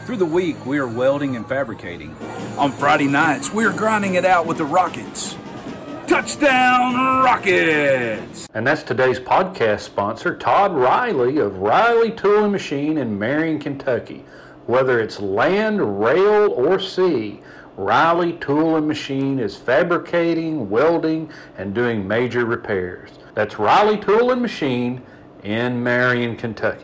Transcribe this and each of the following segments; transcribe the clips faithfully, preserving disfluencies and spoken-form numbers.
Through the week, we are welding and fabricating. On Friday nights, we are grinding it out with the Rockets. Touchdown Rockets! And that's today's podcast sponsor, Todd Riley of Riley Tool and Machine in Marion, Kentucky. Whether it's land, rail, or sea, Riley Tool and Machine is fabricating, welding, and doing major repairs. That's Riley Tool and Machine in Marion, Kentucky.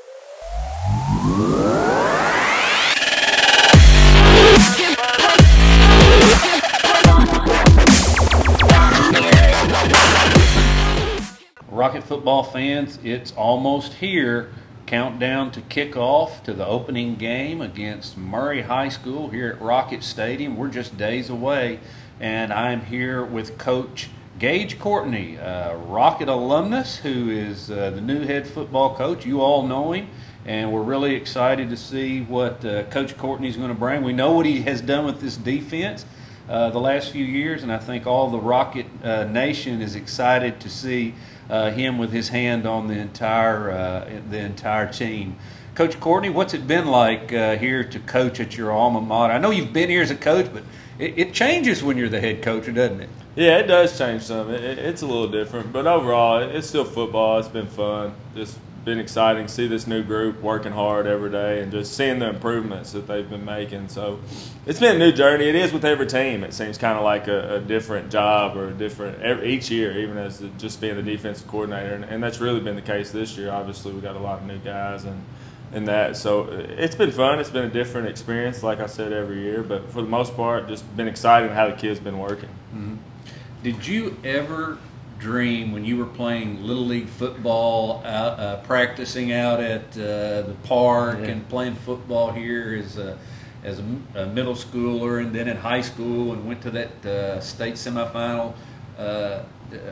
Rocket football fans, it's almost here. Countdown to kickoff to the opening game against Murray High School here at Rocket Stadium. We're just days away, and I'm here with Coach Gage Courtney, a Rocket alumnus who is uh, the new head football coach. You all know him, and we're really excited to see what uh, Coach Courtney is going to bring. We know what he has done with this defense uh, the last few years, and I think all the Rocket uh, Nation is excited to see Uh, him with his hand on the entire uh, the entire team. Coach Courtney, what's it been like uh, here to coach at your alma mater? I know you've been here as a coach, but it, it changes when you're the head coach, doesn't it? Yeah, it does change some. It, it's a little different, but overall, it's still football. It's been fun. Just been exciting to see this new group working hard every day and just seeing the improvements that they've been making. So it's been a new journey. It is with every team. It seems kind of like a, a different job or a different every, each year, even as the, just being the defensive coordinator. And, and that's really been the case this year. Obviously, we got a lot of new guys and, and that. So it's been fun. It's been a different experience, like I said, every year. But for the most part, just been exciting how the kids been working. Mm-hmm. Did you ever dream when you were playing Little League football, out, uh, practicing out at uh, the park yeah. and playing football here as a, as a, a middle schooler and then in high school and went to that uh, state semifinal uh, uh,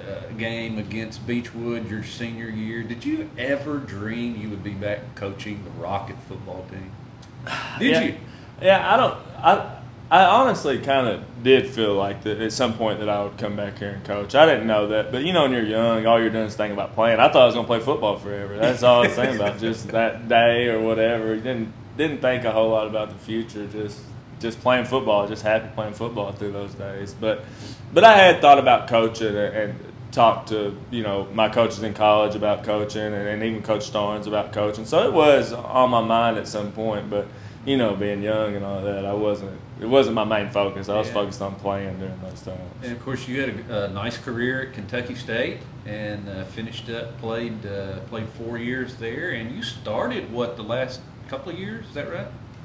game against Beechwood your senior year? Did you ever dream you would be back coaching the Rocket football team? Did yeah. you? Yeah, I don't – I. I honestly kind of did feel like that at some point that I would come back here and coach. I didn't know that, but you know, when you're young, all you're doing is thinking about playing. I thought I was going to play football forever. That's all I was thinking about, just that day or whatever. Didn't didn't think a whole lot about the future. Just just playing football. Just happy playing football through those days. But but I had thought about coaching and, and talked to you know my coaches in college about coaching and, and even Coach Starnes about coaching. So it was on my mind at some point, but. You know, being young and all that, I wasn't. It wasn't my main focus. I was yeah. focused on playing during those times. And of course, you had a, a nice career at Kentucky State and uh, finished up, played uh, played four years there, and you started what the last couple of years? Is that right?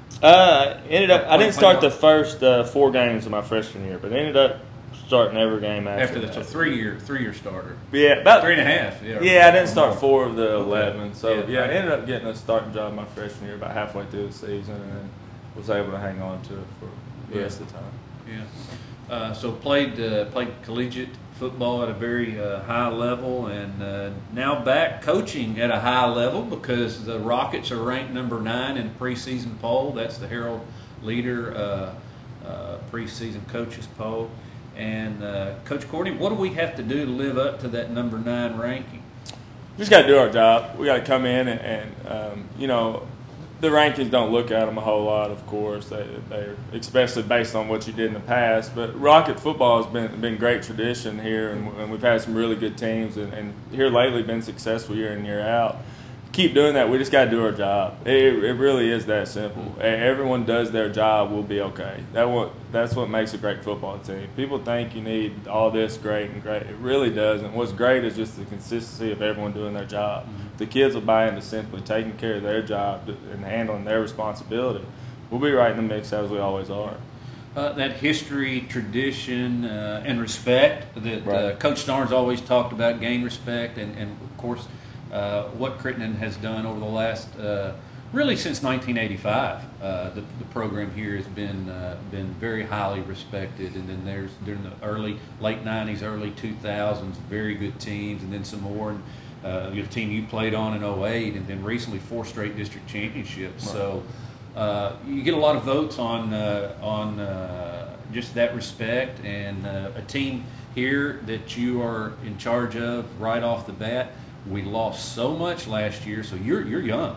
Uh, ended up. I didn't start the first uh, four games of my freshman year, but ended up starting every game after, after the that. So three year three year starter. Yeah, about three and a half. Yeah, yeah I didn't start four of the eleven, so yeah, yeah, I right. ended up getting a starting job my freshman year, about halfway through the season, and then was able to hang on to it for the yeah. rest of the time. Yeah. Uh, so played uh, played collegiate football at a very uh, high level, and uh, now back coaching at a high level because the Rockets are ranked number nine in preseason poll. That's the Herald Leader uh, uh, preseason coaches poll. And uh, Coach Courtney, what do we have to do to live up to that number nine ranking? We just got to do our job. We got to come in and, and um, you know, the rankings don't look at them a whole lot, of course. They, they're especially based on what you did in the past. But Rocket football has been been great tradition here, and, and we've had some really good teams, and, and here lately been successful year in year out. Keep doing that. We just got to do our job. It, it really is that simple. Everyone does their job, we'll be okay. That what that's what makes a great football team. People think you need all this great and great. It really doesn't. What's great is just the consistency of everyone doing their job. Mm-hmm. The kids will buy into simply taking care of their job and handling their responsibility. We'll be right in the mix as we always are. Uh, that history, tradition, uh, and respect that Right. uh, Coach Starnes always talked about, gain respect, and, and of course, uh, what Crittenden has done over the last, uh, really since nineteen eighty-five. Uh, the, the program here has been uh, been very highly respected, and then there's during the early, late nineties, early two thousands, very good teams, and then some more. And, uh, the team you played on in oh eight, and then recently four straight district championships. Right. So. Uh, you get a lot of votes on uh, on uh, just that respect, and uh, a team here that you are in charge of right off the bat. We lost so much last year, so you're you're young.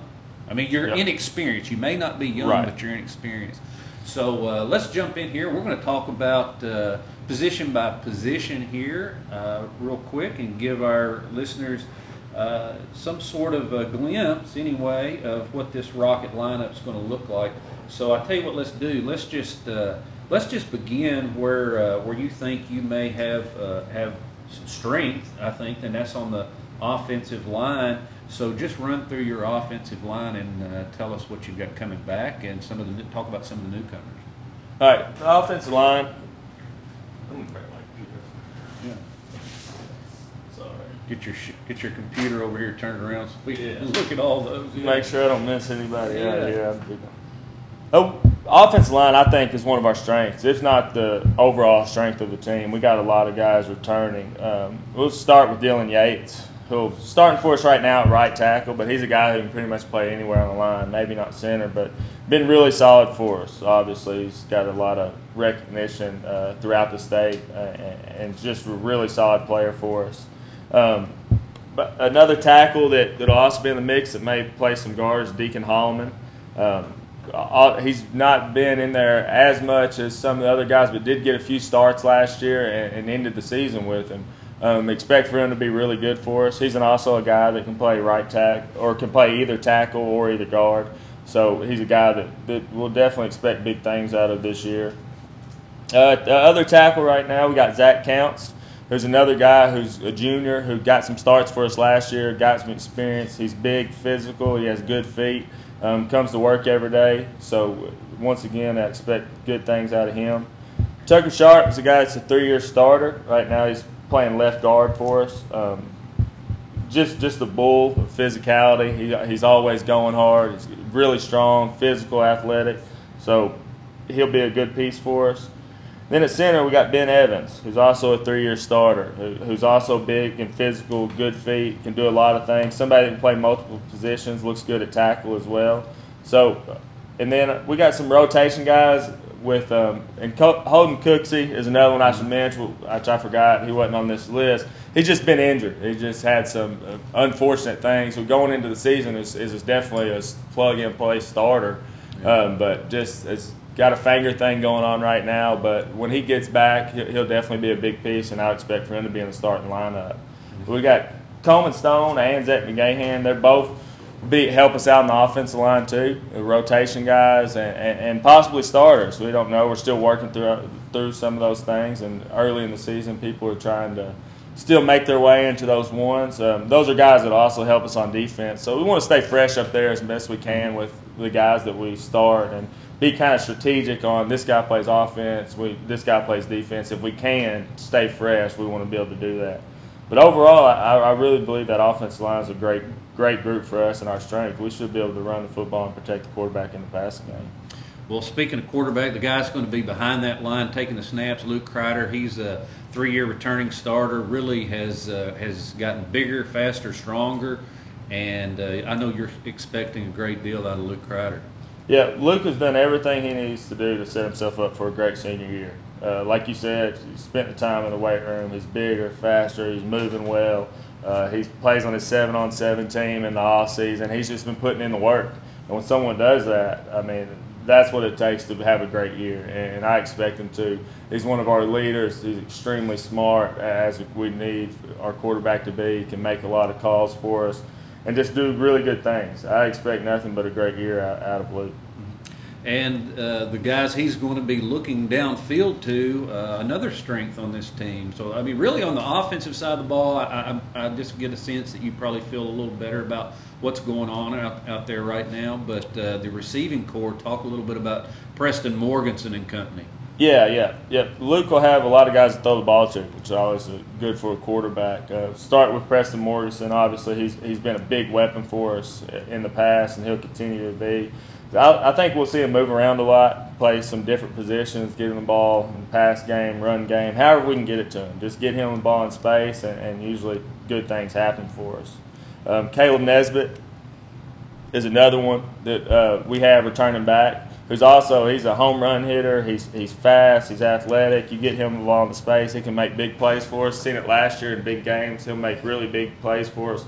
I mean, you're Yep. inexperienced. You may not be young, Right. but you're inexperienced. So uh, let's jump in here. We're going to talk about uh, position by position here uh, real quick and give our listeners uh, some sort of a glimpse, anyway, of what this Rocket lineup is going to look like. So I tell you what, let's do. Let's just uh, let's just begin where uh, where you think you may have uh, have some strength. I think, and that's on the offensive line. So just run through your offensive line and uh, tell us what you've got coming back, and some of the talk about some of the newcomers. All right, the offensive line. Yeah. Sorry. Get your sh- get your computer over here turned around so we can Yeah. look at all those. Make sure I don't miss anybody out Yeah. here. Oh, offensive line, I think, is one of our strengths. If not the overall strength of the team, we got a lot of guys returning. Um, we'll start with Dylan Yates, who's starting for us right now at right tackle, but he's a guy who can pretty much play anywhere on the line. Maybe not center, but been really solid for us. Obviously, he's got a lot of recognition uh, throughout the state, uh, and, and just a really solid player for us. Um, but another tackle that that'll also be in the mix that may play some guards, Deacon Holloman. Um, He's not been in there as much as some of the other guys, but did get a few starts last year and, and ended the season with him. Um, expect for him to be really good for us. He's an, also a guy that can play right tack or can play either tackle or either guard. So he's a guy that, that we'll definitely expect big things out of this year. Uh, the other tackle right now, we got Zach Counts. There's another guy who's a junior who got some starts for us last year, got some experience. He's big, physical, he has good feet. Um, comes to work every day, so once again, I expect good things out of him. Tucker Sharp is a guy that's a three-year starter. Right now, he's playing left guard for us. Um, just, just a bull of physicality. He, he's always going hard. He's really strong, physical, athletic. So he'll be a good piece for us. Then at center, we got Ben Evans, who's also a three-year starter, who, who's also big and physical, good feet, can do a lot of things. Somebody that can play multiple positions, looks good at tackle as well. So, and then we got some rotation guys with, um, and Holden Cooksey is another one I should mention, which I forgot. He wasn't on this list. He's just been injured. He just had some uh, unfortunate things. So going into the season is, is definitely a plug-and-play starter, um, but just it's got a finger thing going on right now, but when he gets back, he'll definitely be a big piece, and I expect for him to be in the starting lineup. Mm-hmm. We got Coleman Stone and Zach McGahan. They're both be help us out in the offensive line too, rotation guys and, and, and possibly starters. We don't know. We're still working through through some of those things, and early in the season, people are trying to still make their way into those ones. Um, those are guys that also help us on defense. So we want to stay fresh up there as best we can with the guys that we start and be kind of strategic on this guy plays offense, we this guy plays defense. If we can stay fresh, we want to be able to do that. But overall, I, I really believe that offensive line is a great great group for us and our strength. We should be able to run the football and protect the quarterback in the passing game. Well, speaking of quarterback, the guy's going to be behind that line taking the snaps, Luke Kreider. He's a three-year returning starter, really has uh, has gotten bigger, faster, stronger, and uh, I know you're expecting a great deal out of Luke Kreider. Yeah, Luke has done everything he needs to do to set himself up for a great senior year. Uh, like you said, he spent the time in the weight room. He's bigger, faster, he's moving well. Uh, he plays on his seven on seven team in the off season. He's just been putting in the work. And when someone does that, I mean, that's what it takes to have a great year, and I expect him to. He's one of our leaders. He's extremely smart, as we need our quarterback to be. He can make a lot of calls for us and just do really good things. I expect nothing but a great year out, out of Luke. And uh, the guys he's going to be looking downfield to, uh, another strength on this team. So, I mean, really on the offensive side of the ball, I, I, I just get a sense that you probably feel a little better about what's going on out, out there right now. But uh, the receiving core, talk a little bit about Preston Morganson and company. Yeah, yeah, yeah. Luke will have a lot of guys to throw the ball to, which is always good for a quarterback. Uh, start with Preston Morganson. Obviously, he's he's been a big weapon for us in the past, and he'll continue to be. I, I think we'll see him move around a lot, play some different positions, get him the ball in pass game, run game, however we can get it to him. Just get him the ball in space, and, and usually good things happen for us. Um, Caleb Nesbitt is another one that uh, we have returning back, who's also he's a home run hitter. He's he's fast. He's athletic. You get him the ball in the space, he can make big plays for us. Seen it last year in big games. He'll make really big plays for us.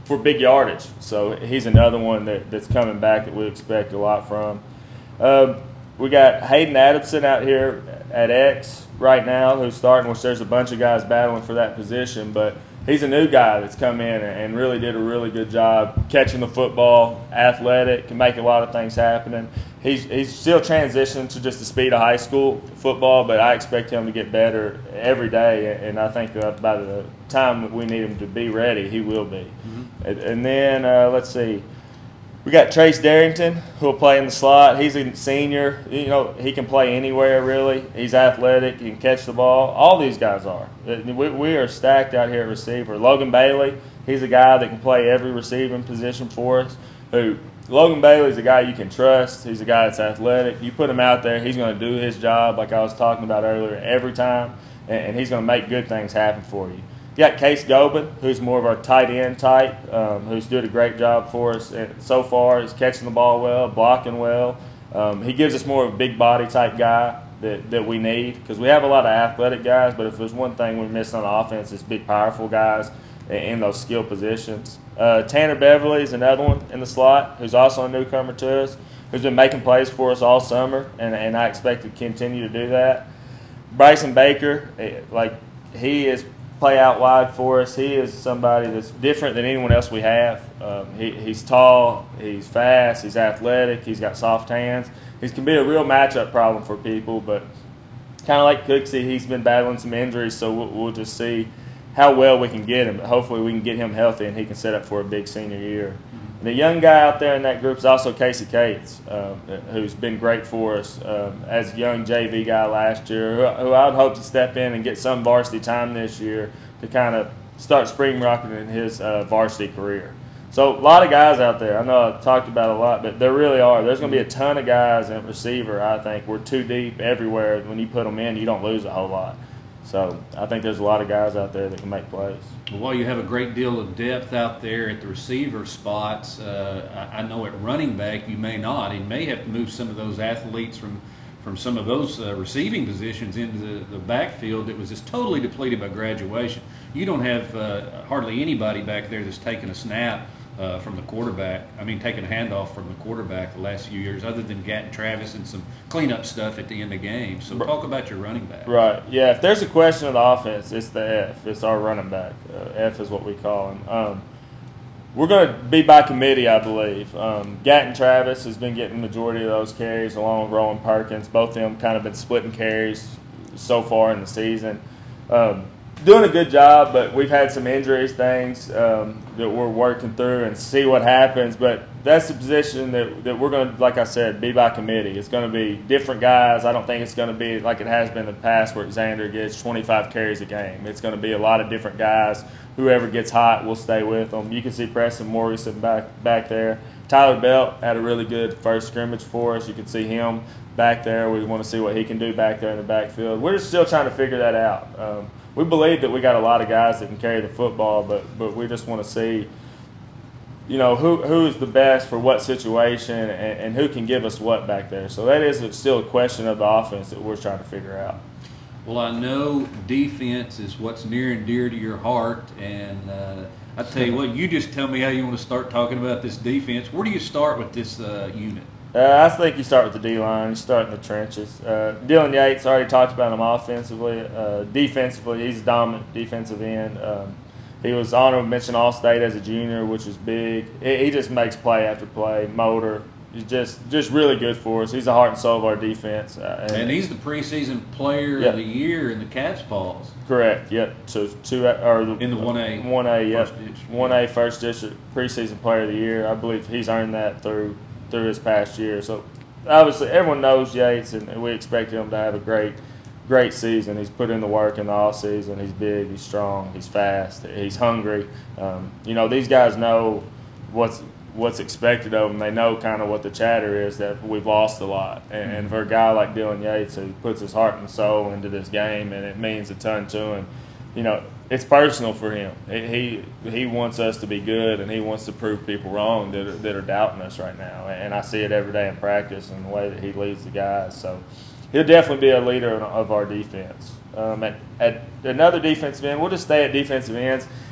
for big yardage. So he's another one that, that's coming back that we expect a lot from. Uh, we got Hayden Adamson out here at X right now who's starting, which there's a bunch of guys battling for that position, but he's a new guy that's come in and really did a really good job catching the football, athletic, can make a lot of things happen. He's, he's still transitioning to just the speed of high school football, but I expect him to get better every day, and I think uh, by the time that we need him to be ready, he will be. Mm-hmm. And, and then, uh, let's see, we got Trace Darrington, who will play in the slot. He's a senior. You know, he can play anywhere, really. He's athletic. He can catch the ball. All these guys are. We, we are stacked out here at receiver. Logan Bailey, he's a guy that can play every receiving position for us. Who Logan Bailey's a guy you can trust. He's a guy that's athletic. You put him out there, he's going to do his job, like I was talking about earlier, every time, and, and he's going to make good things happen for you. You got Case Gobin, who's more of our tight end type, um, who's doing a great job for us and so far. He's catching the ball well, blocking well. Um, he gives us more of a big body type guy that, that we need, because we have a lot of athletic guys, but if there's one thing we're missing on offense, it's big, powerful guys in those skill positions. Uh, Tanner Beverly is another one in the slot who's also a newcomer to us, who's been making plays for us all summer, and, and I expect to continue to do that. Bryson Baker, like he is play out wide for us. He is somebody that's different than anyone else we have. Um, he, he's tall, he's fast, he's athletic, he's got soft hands. He can be a real matchup problem for people, but kind of like Cooksey, he's been battling some injuries, so we'll, we'll just see how well we can get him. But hopefully we can get him healthy and he can set up for a big senior year. Mm-hmm. The young guy out there in that group is also Casey Cates, um, who's been great for us um, as a young J V guy last year, who, who I would hope to step in and get some varsity time this year to kind of start spring rocketing his uh, varsity career. So a lot of guys out there. I know I've talked about a lot, but there really are. There's going to be a ton of guys in receiver, I think. We're too deep everywhere. When you put them in, you don't lose a whole lot. So I think there's a lot of guys out there that can make plays. Well, while you have a great deal of depth out there at the receiver spots, uh, I, I know at running back you may not. You may have to move some of those athletes from, from some of those uh, receiving positions into the, the backfield that was just totally depleted by graduation. You don't have uh, hardly anybody back there that's taken a snap Uh, from the quarterback. I mean, taking a handoff from the quarterback the last few years, other than Gatton Travis and some cleanup stuff at the end of games. So talk about your running back. Right. Yeah. If there's a question of the offense, it's the F. It's our running back. Uh, F is what we call him. Um, we're going to be by committee, I believe. Um, Gatton Travis has been getting the majority of those carries, along with Rowan Perkins. Both of them kind of been splitting carries so far in the season. Um, Doing a good job, but we've had some injuries, things um, that we're working through and see what happens. But that's the position that, that we're going to, like I said, be by committee. It's going to be different guys. I don't think it's going to be like it has been in the past where Xander gets twenty-five carries a game. It's going to be a lot of different guys. Whoever gets hot will stay with them. You can see Preston Morrison back, back there. Tyler Belt had a really good first scrimmage for us. You can see him back there. We want to see what he can do back there in the backfield. We're still trying to figure that out. Um, We believe that we got a lot of guys that can carry the football, but but we just want to see, you know, who who is the best for what situation and, and who can give us what back there. So that is still a question of the offense that we're trying to figure out. Well, I know defense is what's near and dear to your heart, and uh, I tell you what, you just tell me how you want to start talking about this defense. Where do you start with this uh, unit? Uh, I think you start with the D-line. You start in the trenches. Uh, Dylan Yates, already talked about him offensively. Uh, defensively, he's a dominant defensive end. Um, he was honorable mention All-State as a junior, which is big. He, he just makes play after play, motor. He's just just really good for us. He's the heart and soul of our defense. Uh, and, and he's the preseason player yep. of the year in the Cats Paws. Correct. Yep. So two or in the one A. one A. Yep. First one A first district preseason player of the year. I believe he's earned that through. through his past year. So obviously everyone knows Yates, and we expect him to have a great great season. He's put in the work in the off season. He's big, he's strong, he's fast, he's hungry. Um, you know, these guys know what's what's expected of them. They know kind of what the chatter is that we've lost a lot. And, and for a guy like Dylan Yates who puts his heart and soul into this game, and it means a ton to him, you know, it's personal for him. He he wants us to be good, and he wants to prove people wrong that are, that are doubting us right now. And I see it every day in practice and the way that he leads the guys. So he'll definitely be a leader of our defense. Um, at, at another defensive end, we'll just stay at defensive ends.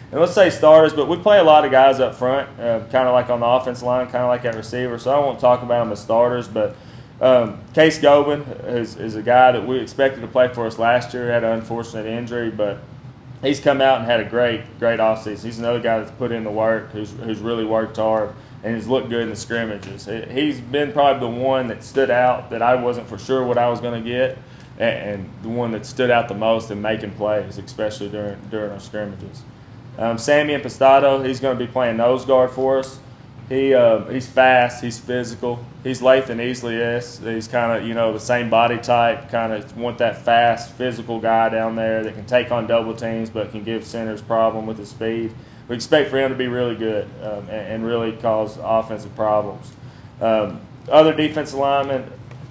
and let's say starters, but we play a lot of guys up front, uh, kind of like on the offensive line, kind of like at receiver. So I won't talk about them as starters, but um, Case Gobin is, is a guy that we expected to play for us last year. Had an unfortunate injury, but he's come out and had a great, great offseason. He's another guy that's put in the work, who's who's really worked hard, and has looked good in the scrimmages. He's been probably the one that stood out that I wasn't for sure what I was going to get, and the one that stood out the most in making plays, especially during during our scrimmages. Um, Sammy Impostado, he's going to be playing nose guard for us. He uh, he's fast, he's physical. He's Lathan Easley-esque. He's kind of, you know, the same body type, kind of want that fast, physical guy down there that can take on double teams but can give centers problem with his speed. We expect for him to be really good um, and, and really cause offensive problems. Um, other defensive linemen,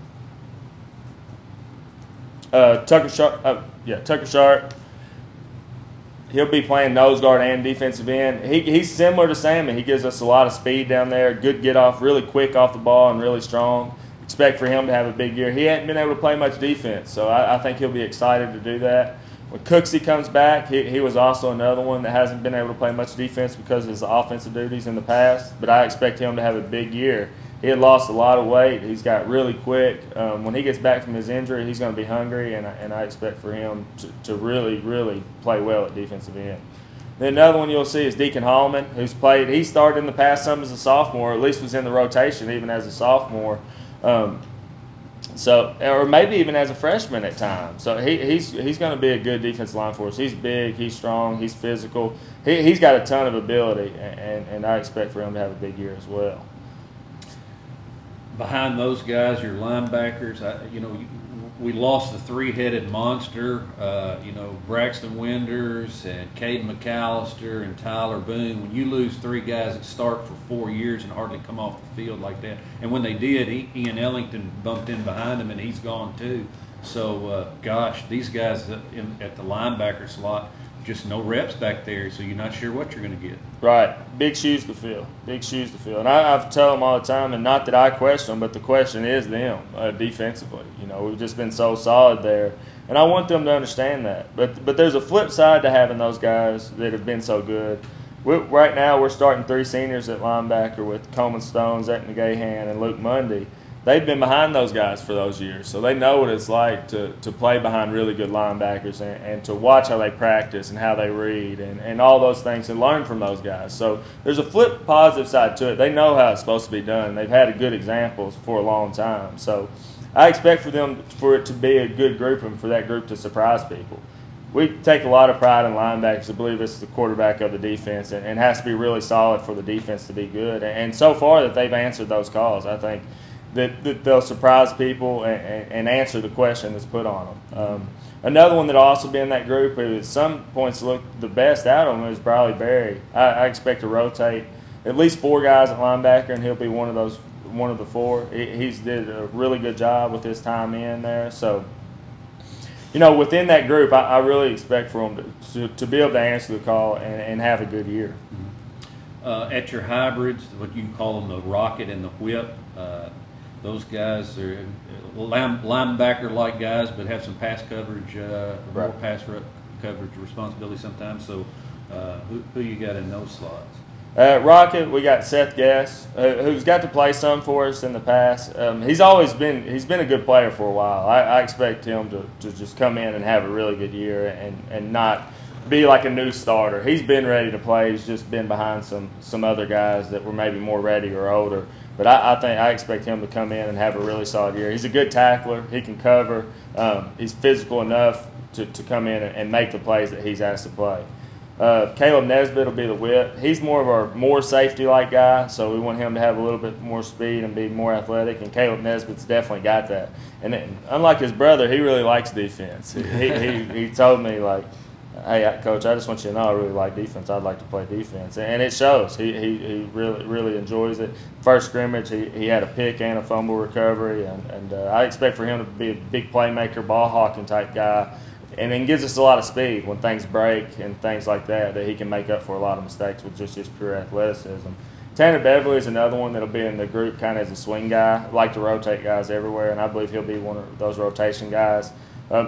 uh, Tucker Sharp, uh, yeah, Tucker Sharp. He'll be playing nose guard and defensive end. He, he's similar to Sammy. He gives us a lot of speed down there, good get off, really quick off the ball and really strong. Expect for him to have a big year. He hadn't been able to play much defense, so I, I think he'll be excited to do that. When Cooksey comes back, he, he was also another one that hasn't been able to play much defense because of his offensive duties in the past, but I expect him to have a big year. He had lost a lot of weight. He's got really quick. Um, when he gets back from his injury, he's going to be hungry, and I, and I expect for him to, to really, really play well at defensive end. Then another one you'll see is Deacon Hallman, who's played. He started in the past some as a sophomore, or at least was in the rotation even as a sophomore. Um, so, or maybe even as a freshman at times. So he, he's he's going to be a good defensive line for us. He's big, he's strong, he's physical. He, he's got a ton of ability, and, and I expect for him to have a big year as well. Behind those guys, your linebackers, I, you know, we lost the three-headed monster, uh, you know, Braxton Winders and Caden McAllister and Tyler Boone. When you lose three guys that start for four years and hardly come off the field like that, and when they did, Ian Ellington bumped in behind him and he's gone too. So, uh, gosh, these guys in, at the linebacker slot, just no reps back there, so you're not sure what you're going to get. Right. Big shoes to fill. Big shoes to fill. And I, I tell them all the time, and not that I question them, but the question is them uh, defensively. You know, we've just been so solid there. And I want them to understand that. But but there's a flip side to having those guys that have been so good. We, right now we're starting three seniors at linebacker with Coleman Stone, Zach McGahan, and Luke Mundy. They've been behind those guys for those years, so they know what it's like to, to play behind really good linebackers and, and to watch how they practice and how they read and, and all those things and learn from those guys. So there's a flip positive side to it. They know how it's supposed to be done. They've had good examples for a long time. So I expect for them for it to be a good group and for that group to surprise people. We take a lot of pride in linebackers. I believe it's the quarterback of the defense and, and has to be really solid for the defense to be good. And, and so far that they've answered those calls, I think That, that they'll surprise people and, and, and answer the question that's put on them. Um, another one that'll also be in that group who at some points looked the best out of them is Briley Berry. I, I expect to rotate at least four guys at linebacker, and he'll be one of those, one of the four. He, he's did a really good job with his time in there. So, you know, within that group, I, I really expect for them to, to, to be able to answer the call and, and have a good year. Uh, at your hybrids, what you can call them, the rocket and the whip, uh, those guys are line, linebacker-like guys, but have some pass coverage, uh, more Right. pass coverage responsibility sometimes. So, uh, who, who you got in those slots? At Rocket, we got Seth Guess, uh, who's got to play some for us in the past. Um, he's always been he's been a good player for a while. I, I expect him to, to just come in and have a really good year and, and not be like a new starter. He's been ready to play. He's just been behind some some other guys that were maybe more ready or older. But I, I think I expect him to come in and have a really solid year. He's a good tackler. He can cover. Um, he's physical enough to, to come in and, and make the plays that he's asked to play. Uh, Caleb Nesbitt will be the whip. He's more of our more safety-like guy, so we want him to have a little bit more speed and be more athletic, and Caleb Nesbitt's definitely got that. And it, unlike his brother, he really likes defense. He, he, he told me, like, hey, Coach, I just want you to know I really like defense. I'd like to play defense. And it shows. He he, he really really enjoys it. First scrimmage, he, he had a pick and a fumble recovery, and, and uh, I expect for him to be a big playmaker, ball hawking type guy. And then gives us a lot of speed when things break and things like that, that he can make up for a lot of mistakes with just his pure athleticism. Tanner Beverly is another one that'll be in the group kind of as a swing guy. I like to rotate guys everywhere, and I believe he'll be one of those rotation guys. Um,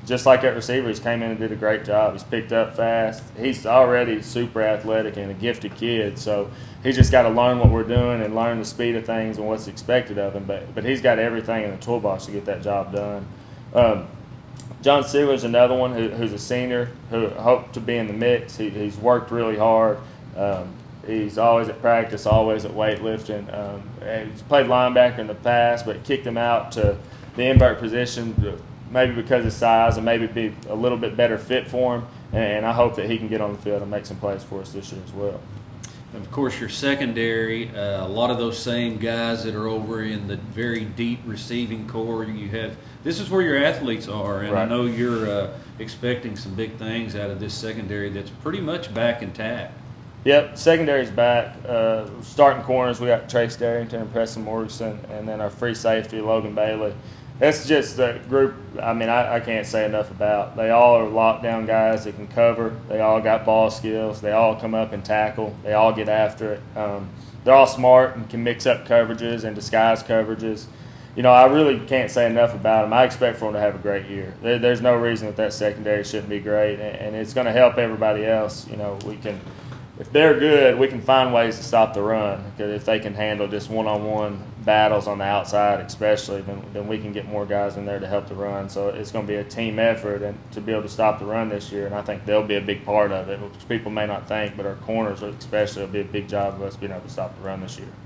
just like at receiver, he's came in and did a great job. He's picked up fast. He's already super athletic and a gifted kid, so he's just got to learn what we're doing and learn the speed of things and what's expected of him. But but he's got everything in the toolbox to get that job done. Um, John Sealer's another one who, who's a senior who hoped to be in the mix. He, he's worked really hard. Um, he's always at practice, always at weightlifting. Um, he's played linebacker in the past, but kicked him out to the invert position, maybe because of size and maybe be a little bit better fit for him. And I hope that he can get on the field and make some plays for us this year as well. And of course, your secondary, uh, a lot of those same guys that are over in the very deep receiving core. You have this is where your athletes are, and right. I know you're uh, expecting some big things out of this secondary that's pretty much back intact. Yep, secondary's back. Uh, starting corners, we got Trace Darrington and Preston Morrison, and then our free safety, Logan Bailey. That's just a group, I mean, I, I can't say enough about. They all are lockdown guys that can cover. They all got ball skills. They all come up and tackle. They all get after it. Um, they're all smart and can mix up coverages and disguise coverages. You know, I really can't say enough about them. I expect for them to have a great year. There, there's no reason that that secondary shouldn't be great, and, and it's going to help everybody else. You know, we can, if they're good, we can find ways to stop the run. Because if they can handle just one-on-one battles on the outside, especially, then, then we can get more guys in there to help the run. So it's going to be a team effort and to be able to stop the run this year, and I think they'll be a big part of it, which people may not think, but our corners especially will be a big job of us being able to stop the run this year.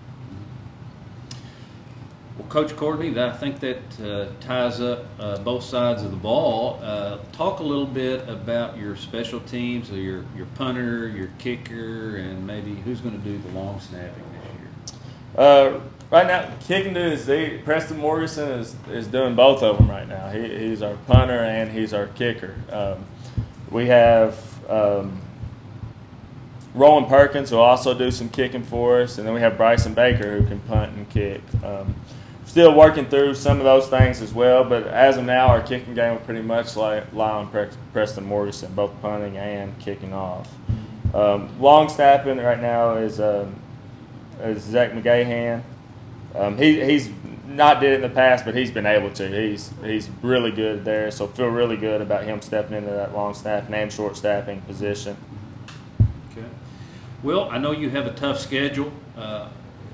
Well, Coach Courtney, I think that uh, ties up uh, both sides of the ball. Uh, talk a little bit about your special teams, or your, your punter, your kicker, and maybe who's going to do the long snapping this year. Uh, right now, kicking dudes, they, Preston Morrison is, is doing both of them right now. He, he's our punter and he's our kicker. Um, we have um, Roland Perkins, who will also do some kicking for us, and then we have Bryson Baker, who can punt and kick. Um, Still working through some of those things as well, but as of now, our kicking game will pretty much lie, lie on Pre- Preston Morrison, both punting and kicking off. Um, long snapping right now is, um, is Zach McGahan. Um, he, he's not did it in the past, but he's been able to. He's he's really good there, so feel really good about him stepping into that long snapping and short snapping position. Okay. Well, I know you have a tough schedule Uh,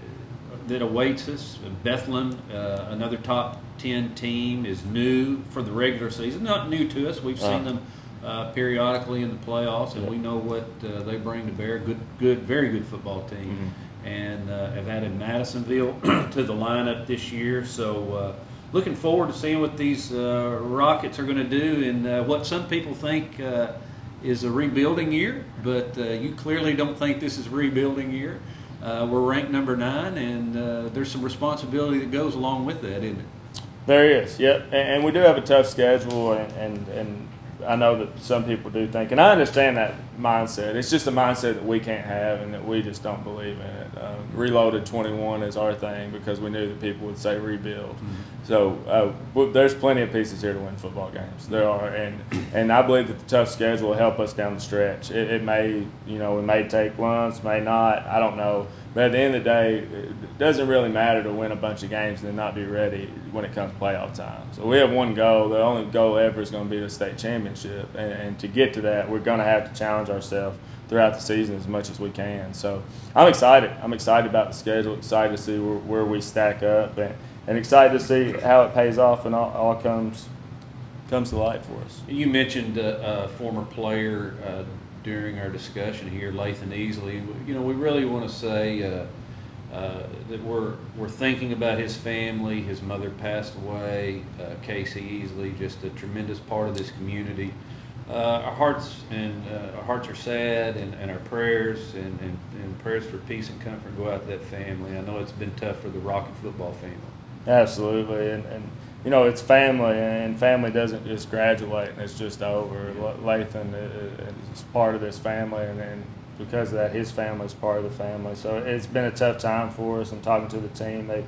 that awaits us. Bethlehem, uh, another top ten team, is new for the regular season. Not new to us. We've seen uh, them uh, periodically in the playoffs, and yeah. we know what uh, they bring to bear. Good, good, very good football team, mm-hmm. and uh, have added Madisonville to the lineup this year. So, uh, looking forward to seeing what these uh, Rockets are going to do, and uh, what some people think uh, is a rebuilding year, but uh, you clearly don't think this is a rebuilding year. Uh, we're ranked number nine, and uh, there's some responsibility that goes along with that, isn't it? There is, yep. And, and we do have a tough schedule, and, and, and I know that some people do think, and I understand that mindset. It's just a mindset that we can't have and that we just don't believe in it. Um, Reloaded twenty-one is our thing because we knew that people would say rebuild. Mm-hmm. So uh, well, there's plenty of pieces here to win football games. There are, and and I believe that the tough schedule will help us down the stretch. It, it may, you know, it may take months, may not. I don't know. But at the end of the day, it doesn't really matter to win a bunch of games and then not be ready when it comes to playoff time. So we have one goal. The only goal ever is going to be the state championship. And, and to get to that, we're going to have to challenge ourselves throughout the season as much as we can. So I'm excited. I'm excited about the schedule, excited to see where, where we stack up, and, and excited to see how it pays off and all, all comes comes to light for us. You mentioned a, a former player uh, during our discussion here, Lathan Easley. You know, we really want to say uh, uh, that we're we're thinking about his family. His mother passed away. Uh, Casey Easley, just a tremendous part of this community. Uh, our hearts and uh, our hearts are sad, and, and our prayers and, and, and prayers for peace and comfort go out to that family. I know it's been tough for the Rocket football family. Absolutely, and, and you know, it's family, and family doesn't just graduate and it's just over. Lathan is part of this family, and, and because of that, his family is part of the family. So it's been a tough time for us, and talking to the team, they,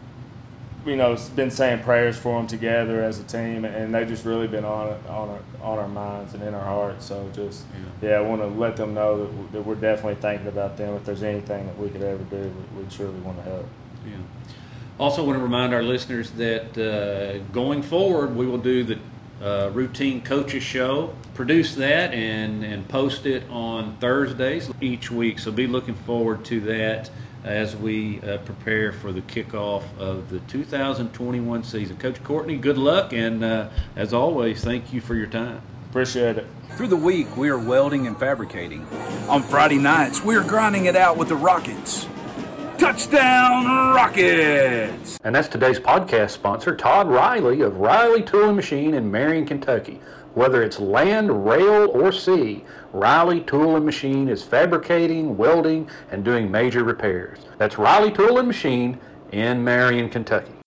you know, been saying prayers for them together as a team, and they've just really been on on our, on our minds and in our hearts. So just, yeah, yeah I want to let them know that, that we're definitely thinking about them. If there's anything that we could ever do, we, we truly want to help. Yeah. Also want to remind our listeners that uh, going forward, we will do the uh, routine coaches show, produce that and, and post it on Thursdays each week. So be looking forward to that as we uh, prepare for the kickoff of the two thousand twenty-one season. Coach Courtney, good luck, and uh, as always, thank you for your time. Appreciate it. Through the week, we are welding and fabricating. On Friday nights, we're grinding it out with the Rockets. Touchdown, Rockets! And that's today's podcast sponsor, Todd Riley of Riley Tool and Machine in Marion, Kentucky. Whether it's land, rail, or sea, Riley Tool and Machine is fabricating, welding, and doing major repairs. That's Riley Tool and Machine in Marion, Kentucky.